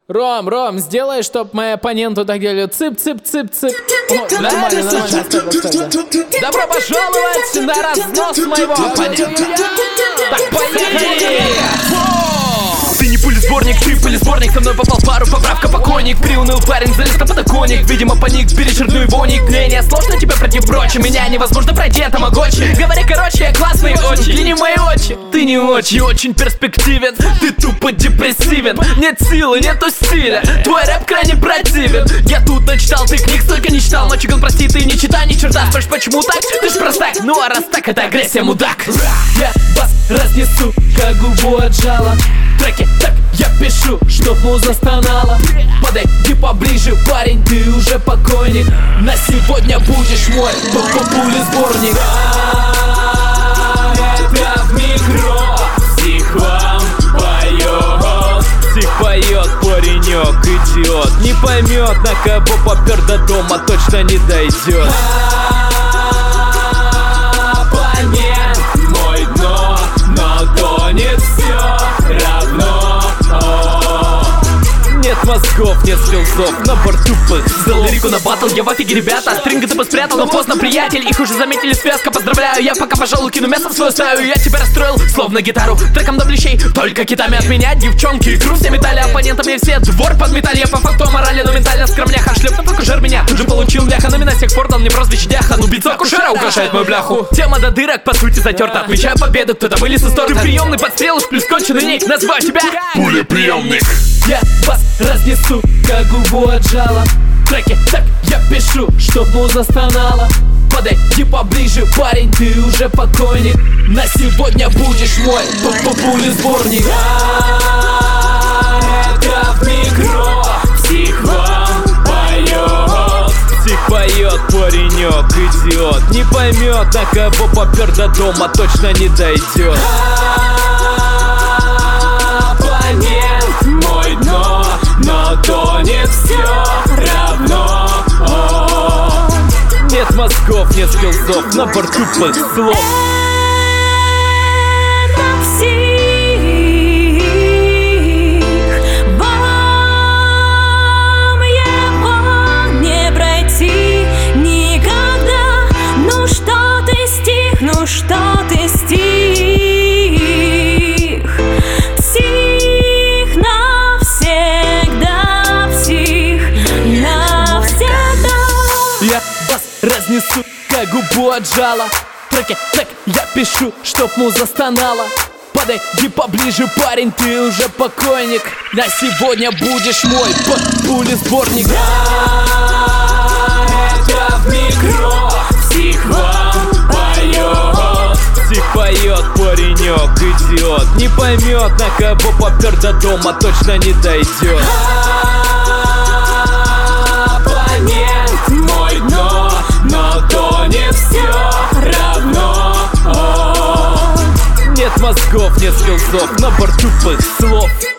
Ром, сделай, чтоб мои оппоненты так делали. Цып-цып-цып-цып. Нормально. Добро пожаловать на разнос моего оппонента. Так, поехали! Ты не пылесборник, ты пылесборник. Со мной попал в пару, поправка покойник. Приуныл парень, залез на подоконник. Видимо, паник, перечеркнул воник. Мне сложно тебя пройти прочь. Меня невозможно пройти, это могочи. Говоря короче, я классный очень. Ты не мои очи, ты не очень перспективен. Ты тупо депрессивен. Нет силы, нету стиля. Твой рэп крайне противен. Я тут начитал, ты книг столько не читал. Но чиган, прости, ты не читай ни черта. Спрашиваешь, почему так? Ты ж простак. Ну а раз так, это агрессия, мудак. Я вас разнесу, как губу отжала. Треки, так я пишу, чтоб муза стонала. Подойди поближе, парень, ты уже покойник. На сегодня будешь мой пулесборник. Это в микро псих вам поет. Псих поет, паренек, идиот. Не поймет, на кого попер до дома, точно не дойдет. Оппонент мой дно, но тонет все равно. Нет мозгов, нет скиллзов, набор тупых. Сдал лирику на батл, я в офиге, ребята. Стринга ты спрятал, но поздно, приятель. Их уже заметили, связка, поздравляю. Я пока, пожалуй, кину мясо в свою стаю. Я тебя расстроил, словно гитару, треком до плечей. Только китами от меня, девчонки и кру. Все метали оппонентами, все двор подметали. Я по факту морали, но ментально скромняха. Шлепнув акушер меня, тут же получил ляха. Но меня с тех пор дал мне прозвище дяха. Ну бицо акушера украшает мою бляху. Тема до дырок, по сути, затерта. Отмечаю победу, кто-то вылез из торта. Ты приемный подстрел, плюс конченый ник. Называю тебя пулеприемник. Я вас разнесу, как губу отжала. Треки, так я пишу, чтоб муза стонала. Подойди поближе, парень, ты уже покойник. На сегодня будешь мой пулесборник. Это в микро псих вам поет. Псих поет, паренек, идиот. Не поймет, на кого попер до дома, точно не дойдет. Оппонент мой дно, но тонет все равно. Нет мозгов, нет скиллзов, набор тупых слов. Вам его не пройти никогда. Ну что ты стих, ну что ты стих. Псих навсегда, псих навсегда. Я вас разнесу, как губу отжала. Треки, так я пишу, чтоб муза стонала. Подойди поближе, парень, ты уже покойник. На сегодня будешь мой пулесборник. Это в микро псих вам поет. Псих поет, паренек, идиот. Не поймет, на кого попер до дома, точно не дойдет. Оппонент мой дно, но тонет все равно. Нет мозгов, нет скиллзов, набор тупых слов.